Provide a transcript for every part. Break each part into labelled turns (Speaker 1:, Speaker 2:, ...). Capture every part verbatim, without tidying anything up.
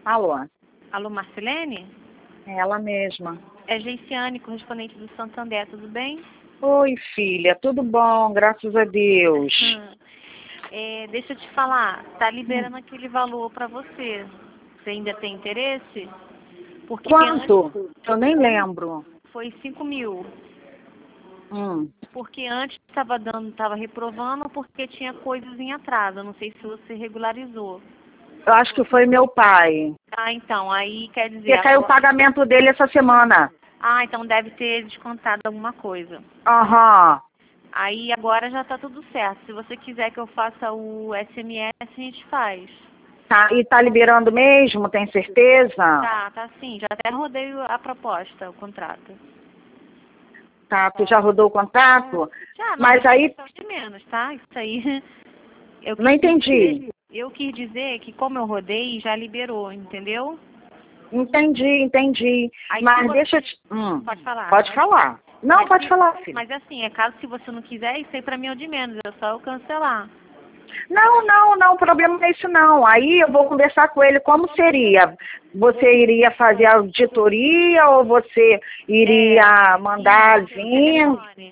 Speaker 1: Alô?
Speaker 2: Alô, Marcelene?
Speaker 1: É ela mesma.
Speaker 2: É Geiciane, correspondente do Santander, tudo bem?
Speaker 1: Oi, filha, tudo bom, graças a Deus.
Speaker 2: Hum. É, deixa eu te falar, tá liberando hum. aquele valor para você. Você ainda tem interesse? Porque
Speaker 1: Quanto?
Speaker 2: Antes,
Speaker 1: eu nem lembro.
Speaker 2: Foi cinco mil.
Speaker 1: Hum.
Speaker 2: Porque antes estava dando, estava reprovando porque tinha coisas em atraso. Eu não sei se você regularizou.
Speaker 1: Eu acho que foi meu pai.
Speaker 2: Ah, então, aí quer dizer...
Speaker 1: Porque caiu
Speaker 2: agora...
Speaker 1: o pagamento dele essa semana.
Speaker 2: Ah, então deve ter descontado alguma coisa.
Speaker 1: Aham. Uhum.
Speaker 2: Aí agora já tá tudo certo. Se você quiser que eu faça o S M S, a gente faz.
Speaker 1: Tá, e tá liberando mesmo, tem certeza?
Speaker 2: Tá, tá sim. Já até rodei a proposta, o contrato.
Speaker 1: Tá, tu já rodou o contrato?
Speaker 2: Já,
Speaker 1: mas, mas aí...
Speaker 2: de menos, tá? Isso aí... Eu
Speaker 1: não entendi.
Speaker 2: Dizer, eu quis dizer que como eu rodei, já liberou, entendeu?
Speaker 1: Entendi, entendi.
Speaker 2: Aí,
Speaker 1: mas
Speaker 2: você...
Speaker 1: deixa eu te... Hum,
Speaker 2: pode falar.
Speaker 1: Pode falar. Não,
Speaker 2: mas
Speaker 1: pode
Speaker 2: se...
Speaker 1: falar, filho.
Speaker 2: Mas assim, é caso se você não quiser, isso aí pra mim é o de menos. É só eu cancelar.
Speaker 1: Não, não, não, o problema não é isso não. Aí eu vou conversar com ele como seria. Você iria fazer a auditoria ou você iria
Speaker 2: é,
Speaker 1: mandar vir?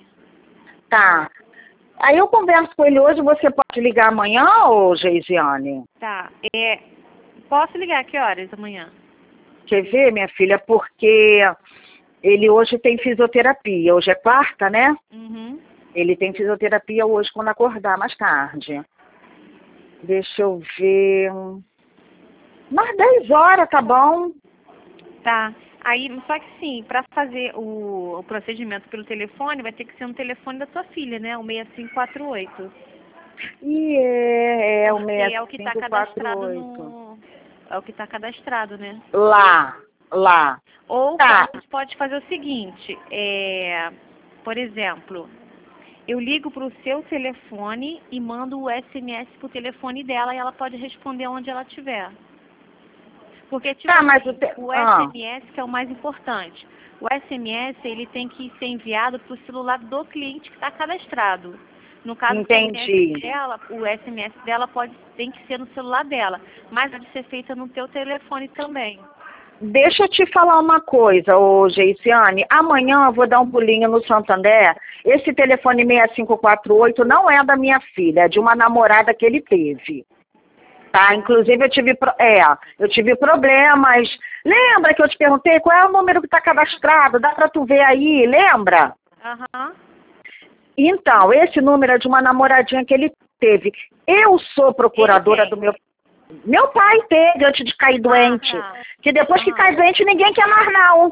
Speaker 1: Tá. Aí eu converso com ele hoje, você pode ligar amanhã, ô Geisiane?
Speaker 2: Tá. É, posso ligar que horas amanhã?
Speaker 1: Quer ver, minha filha? Porque ele hoje tem fisioterapia. Hoje é quarta, né?
Speaker 2: Uhum.
Speaker 1: Ele tem fisioterapia hoje quando acordar mais tarde. Deixa eu ver. Umas dez horas, tá bom?
Speaker 2: Tá. Aí, só que sim, para fazer o, o procedimento pelo telefone, vai ter que ser no telefone da sua filha, né? O seis cinco quatro oito.
Speaker 1: E é, é o seis
Speaker 2: é o que está cadastrado no... É o que está cadastrado, né?
Speaker 1: Lá, lá.
Speaker 2: Ou
Speaker 1: tá.
Speaker 2: a gente pode fazer o seguinte, é, por exemplo, eu ligo para o seu telefone e mando o S M S para o telefone dela e ela pode responder onde ela estiver. Porque, tipo,
Speaker 1: tá,
Speaker 2: assim,
Speaker 1: mas o, te...
Speaker 2: o
Speaker 1: ah.
Speaker 2: S M S que é o mais importante. O S M S, ele tem que ser enviado para o celular do cliente que está cadastrado. No caso,
Speaker 1: Entendi.
Speaker 2: O, dela, o S M S dela pode, tem que ser no celular dela, mas pode ser feita no teu telefone também.
Speaker 1: Deixa eu te falar uma coisa, ô Geiciane. Amanhã eu vou dar um pulinho no Santander. Esse telefone seis cinco quatro oito não é da minha filha, é de uma namorada que ele teve. Tá? Inclusive eu tive, é, eu tive problemas. Lembra que eu te perguntei qual é o número que está cadastrado? Dá para tu ver aí, lembra?
Speaker 2: Aham. Uhum.
Speaker 1: Então, esse número é de uma namoradinha que ele teve. Eu sou procuradora do meu... Meu pai teve antes de cair doente. Ah, tá. Que depois que cai doente ninguém quer mais não.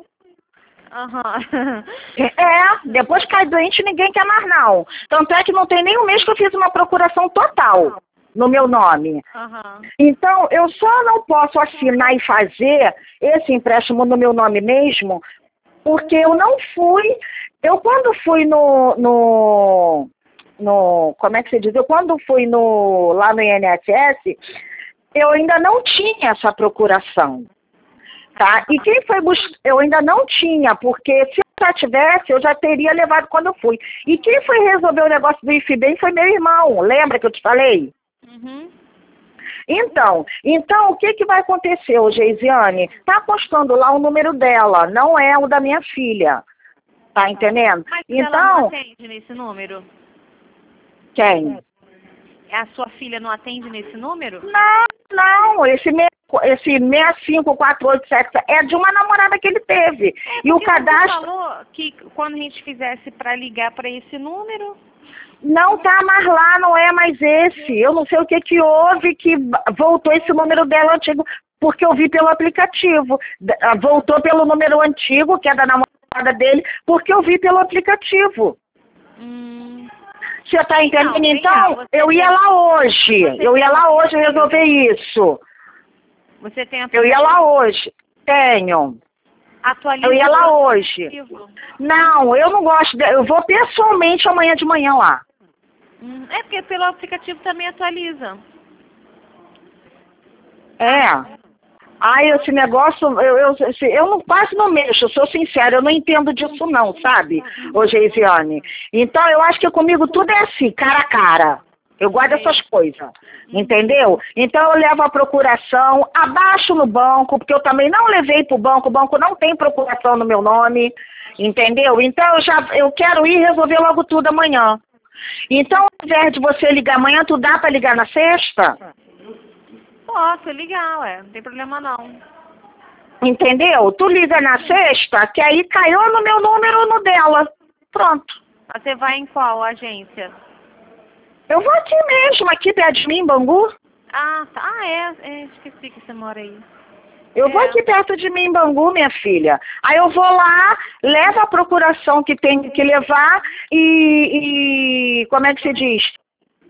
Speaker 2: Uhum.
Speaker 1: É, depois que cai doente ninguém quer mais não. Tanto é que não tem nem um mês que eu fiz uma procuração total no meu nome.
Speaker 2: Uhum.
Speaker 1: Então, eu só não posso assinar e fazer esse empréstimo no meu nome mesmo, porque eu não fui... Eu quando fui no... no no, como é que se diz? Eu quando fui no, lá no I N S S, eu ainda não tinha essa procuração, tá? E quem foi buscar, eu ainda não tinha, porque se eu já tivesse, eu já teria levado quando eu fui. E quem foi resolver o negócio do IFBEM foi meu irmão, lembra que eu te falei?
Speaker 2: Uhum.
Speaker 1: Então, então, o que que vai acontecer, ô Geisiane? Tá postando lá o número dela, não é o da minha filha, tá entendendo?
Speaker 2: Mas
Speaker 1: então,
Speaker 2: ela não atende nesse número?
Speaker 1: Quem?
Speaker 2: A sua filha não atende nesse número?
Speaker 1: Não, não. Esse, me, esse seis cinco quatro oito sete é de uma namorada que ele teve.
Speaker 2: É,
Speaker 1: e o cadastro...
Speaker 2: Você falou que quando a gente fizesse para ligar para esse número...
Speaker 1: Não tá mais lá, não é mais esse. Eu não sei o que que houve que voltou esse número dela antigo, porque eu vi pelo aplicativo. Voltou pelo número antigo, que é da namorada dele, porque eu vi pelo aplicativo.
Speaker 2: Hum...
Speaker 1: Você tá entendendo? Então, eu ia lá hoje. Eu ia lá hoje resolver isso.
Speaker 2: Você tem
Speaker 1: Eu ia lá hoje. Tenho.
Speaker 2: Atualiza
Speaker 1: eu ia lá hoje. Não, eu não gosto. De... Eu vou pessoalmente amanhã de manhã lá.
Speaker 2: Hum, é porque pelo aplicativo também atualiza.
Speaker 1: É. Ai, esse negócio, eu, eu, eu não, quase não mexo, eu sou sincera, eu não entendo disso não, sabe, ô Geisiane? Então, eu acho que comigo tudo é assim, cara a cara. Eu gosto
Speaker 2: Sei.
Speaker 1: dessas coisas,
Speaker 2: Uhum.
Speaker 1: entendeu? Então eu levo a procuração, abaixo no banco, porque eu também não levei para o banco, o banco não tem procuração no meu nome, entendeu? Então eu já eu quero ir resolver logo tudo amanhã. Então, ao invés de você ligar amanhã, tu dá para ligar na sexta?
Speaker 2: Posso ligar, ué. Não tem problema não.
Speaker 1: Entendeu? Tu liga na sexta, que aí caiu no meu número ou no dela. Pronto.
Speaker 2: Mas você vai em qual agência?
Speaker 1: Eu vou aqui mesmo, aqui perto de mim, em Bangu.
Speaker 2: Ah, tá. Ah, é. é. Esqueci que você mora aí.
Speaker 1: Eu vou
Speaker 2: É.
Speaker 1: aqui perto de mim, em Bangu, minha filha. Aí eu vou lá, levo a procuração que tem que levar e, e como é que se diz?